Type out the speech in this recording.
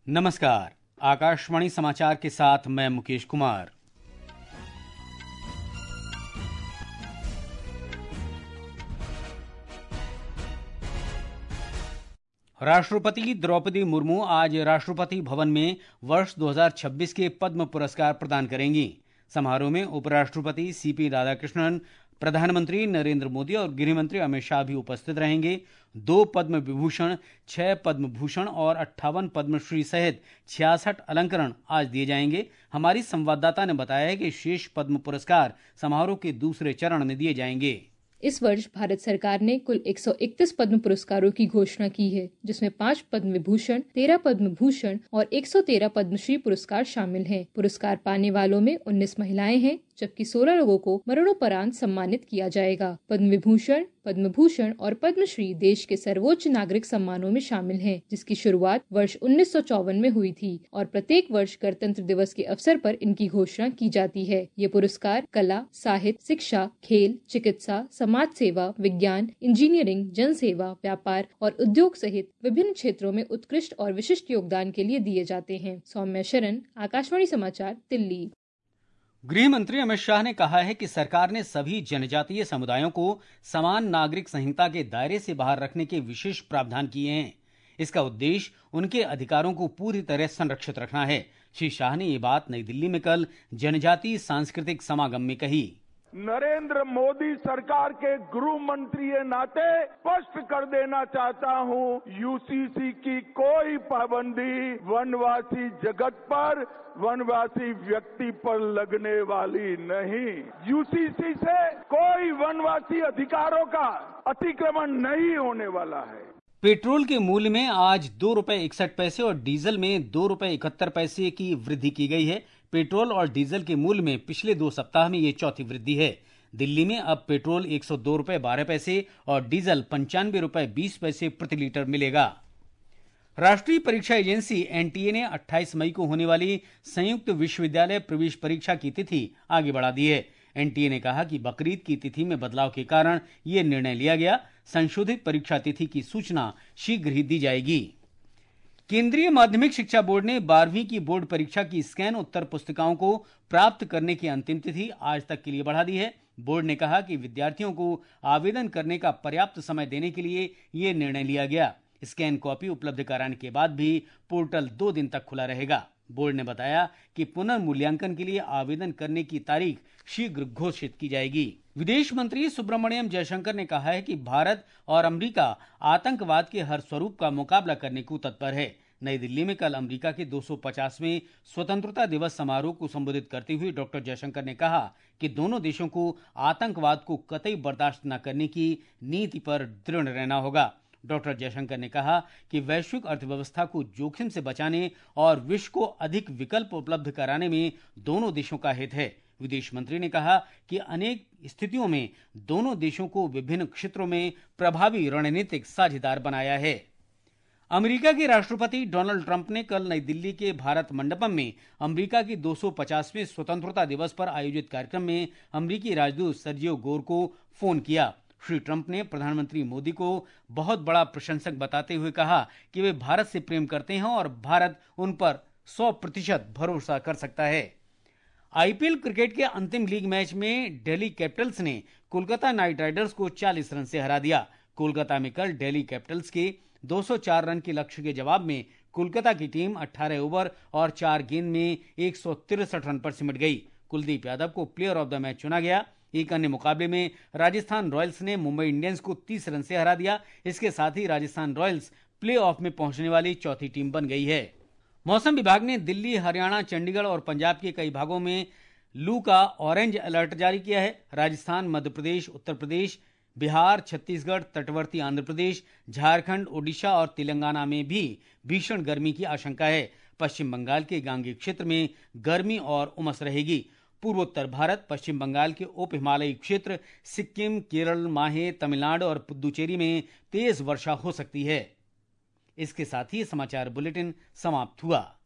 नमस्कार, आकाशवाणी समाचार के साथ मैं मुकेश कुमार। राष्ट्रपति द्रौपदी मुर्मू आज राष्ट्रपति भवन में वर्ष 2026 के पद्म पुरस्कार प्रदान करेंगी। समारोह में उपराष्ट्रपति सीपी राधाकृष्णन, प्रधानमंत्री नरेंद्र मोदी और गृहमंत्री अमित शाह भी उपस्थित रहेंगे। 2 पद्म विभूषण, 6 पद्म भूषण और 58 पद्मश्री सहित 66 अलंकरण आज दिए जाएंगे। हमारी संवाददाता ने बताया है कि शेष पद्म पुरस्कार समारोह के दूसरे चरण में दिए जाएंगे। इस वर्ष भारत सरकार ने कुल 131 पद्म पुरस्कारों की घोषणा की है, जिसमें 5 पद्म विभूषण, 13 पद्म भूषण और 113 पद्मश्री पुरस्कार शामिल हैं। पुरस्कार पाने वालों में 19 महिलाएं हैं, जबकि 16 लोगों को मरणोपरांत सम्मानित किया जाएगा। पद्म विभूषण, पद्म भूषण और पद्मश्री देश के सर्वोच्च नागरिक सम्मानों में शामिल हैं, जिसकी शुरुआत वर्ष 1954 में हुई थी और प्रत्येक वर्ष गणतंत्र दिवस के अवसर पर इनकी घोषणा की जाती है। ये पुरस्कार कला, साहित्य, शिक्षा, खेल, चिकित्सा, समाज सेवा, विज्ञान, इंजीनियरिंग, जनसेवा, व्यापार और उद्योग सहित विभिन्न क्षेत्रों में उत्कृष्ट और विशिष्ट योगदान के लिए दिए जाते हैं। सौम्या शरण, आकाशवाणी समाचार, दिल्ली। गृह मंत्री अमित शाह ने कहा है कि सरकार ने सभी जनजातीय समुदायों को समान नागरिक संहिता के दायरे से बाहर रखने के विशेष प्रावधान किए हैं। इसका उद्देश्य उनके अधिकारों को पूरी तरह संरक्षित रखना है। श्री शाह ने ये बात नई दिल्ली में कल जनजातीय सांस्कृतिक समागम में कही। नरेंद्र मोदी सरकार के गृह मंत्री के नाते स्पष्ट कर देना चाहता हूं, यूसीसी की कोई पाबंदी वनवासी जगत पर, वनवासी व्यक्ति पर लगने वाली नहीं। यूसीसी से कोई वनवासी अधिकारों का अतिक्रमण नहीं होने वाला है। पेट्रोल के मूल्य में आज ₹2.61 और डीजल में ₹2.71 की वृद्धि की गई है। पेट्रोल और डीजल के मूल्य में पिछले 2 सप्ताह में ये चौथी वृद्धि है। दिल्ली में अब पेट्रोल ₹102.12 और डीजल ₹95.20 प्रति लीटर मिलेगा। राष्ट्रीय परीक्षा एजेंसी एनटीए ने 28 मई को होने वाली संयुक्त विश्वविद्यालय प्रवेश परीक्षा की तिथि आगे बढ़ा दी है। एनटीए ने कहा कि बकरीद की तिथि में बदलाव के कारण यह निर्णय लिया गया। संशोधित परीक्षा तिथि की सूचना शीघ्र ही दी जाएगी। केंद्रीय माध्यमिक शिक्षा बोर्ड ने 12वीं की बोर्ड परीक्षा की स्कैन उत्तर पुस्तिकाओं को प्राप्त करने की अंतिम तिथि आज तक के लिए बढ़ा दी है। बोर्ड ने कहा कि विद्यार्थियों को आवेदन करने का पर्याप्त समय देने के लिए यह निर्णय लिया गया। स्कैन कॉपी उपलब्ध कराने के बाद भी पोर्टल 2 दिन तक खुला रहेगा। बोर्ड ने बताया कि पुनर्मूल्यांकन के लिए आवेदन करने की तारीख शीघ्र घोषित की जाएगी। विदेश मंत्री सुब्रमण्यम जयशंकर ने कहा है कि भारत और अमेरिका आतंकवाद के हर स्वरूप का मुकाबला करने को तत्पर है। नई दिल्ली में कल अमेरिका के 250वें स्वतंत्रता दिवस समारोह को संबोधित करते हुए डॉक्टर जयशंकर ने कहा कि दोनों देशों को आतंकवाद को कतई बर्दाश्त न करने की नीति पर दृढ़ रहना होगा। डॉक्टर जयशंकर ने कहा कि वैश्विक अर्थव्यवस्था को जोखिम से बचाने और विश्व को अधिक विकल्प उपलब्ध कराने में दोनों देशों का हित है। विदेश मंत्री ने कहा कि अनेक स्थितियों में दोनों देशों को विभिन्न क्षेत्रों में प्रभावी रणनीतिक साझेदार बनाया है। अमेरिका के राष्ट्रपति डोनाल्ड ट्रंप ने कल नई दिल्ली के भारत मंडपम में अमेरिका की 250वें स्वतंत्रता दिवस पर आयोजित कार्यक्रम में अमेरिकी राजदूत सर्जियो गोर को फोन किया। श्री ट्रंप ने प्रधानमंत्री मोदी को बहुत बड़ा प्रशंसक बताते हुए कहा कि वे भारत से प्रेम करते हैं और भारत उन पर 100% भरोसा कर सकता है। आईपीएल क्रिकेट के अंतिम लीग मैच में दिल्ली कैपिटल्स ने कोलकाता नाइट राइडर्स को 40 रन से हरा दिया। कोलकाता में कल दिल्ली कैपिटल्स के 204 रन के लक्ष्य के जवाब में कोलकाता की टीम 18 ओवर और 4 गेंद में 163 रन पर सिमट गई। कुलदीप यादव को प्लेयर ऑफ द मैच चुना गया। एक अन्य मुकाबले में राजस्थान रॉयल्स ने मुंबई इंडियंस को 30 रन से हरा दिया। इसके साथ ही राजस्थान रॉयल्स प्लेऑफ में पहुंचने वाली चौथी टीम बन गई है। मौसम विभाग ने दिल्ली, हरियाणा, चंडीगढ़ और पंजाब के कई भागों में लू का ऑरेंज अलर्ट जारी किया है। राजस्थान, मध्य प्रदेश, उत्तर प्रदेश, बिहार, छत्तीसगढ़, तटवर्ती आंध्र प्रदेश, झारखंड, ओडिशा और तेलंगाना में भी भीषण गर्मी की आशंका है। पश्चिम बंगाल के गांगी क्षेत्र में गर्मी और उमस रहेगी। पूर्वोत्तर भारत, पश्चिम बंगाल के उप हिमालयी क्षेत्र, सिक्किम, केरल, माहे, तमिलनाडु और पुदुचेरी में तेज वर्षा हो सकती है। इसके साथ ही समाचार बुलेटिन समाप्त हुआ।